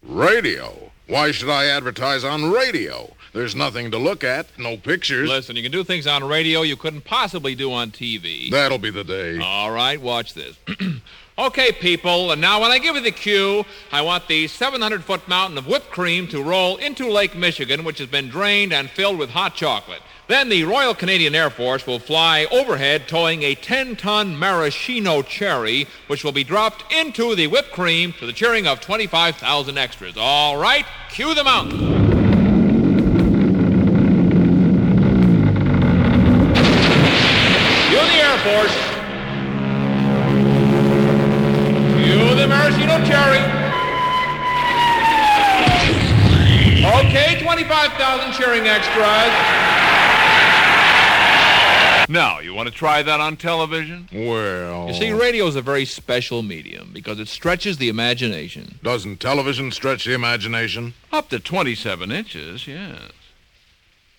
Radio? Why should I advertise on radio? There's nothing to look at, no pictures. Listen, you can do things on radio you couldn't possibly do on TV. That'll be the day. All right, watch this. Okay, people, and now when I give you the cue, I want the 700-foot mountain of whipped cream to roll into Lake Michigan, which has been drained and filled with hot chocolate. Then the Royal Canadian Air Force will fly overhead towing a 10-ton maraschino cherry, which will be dropped into the whipped cream to the cheering of 25,000 extras. All right, cue the mountain. Cue the Air Force. Cue the maraschino cherry. Okay, 25,000 cheering extras. Now, you want to try that on television? Well... You see, radio is a very special medium because it stretches the imagination. Doesn't television stretch the imagination? Up to 27 inches, yes.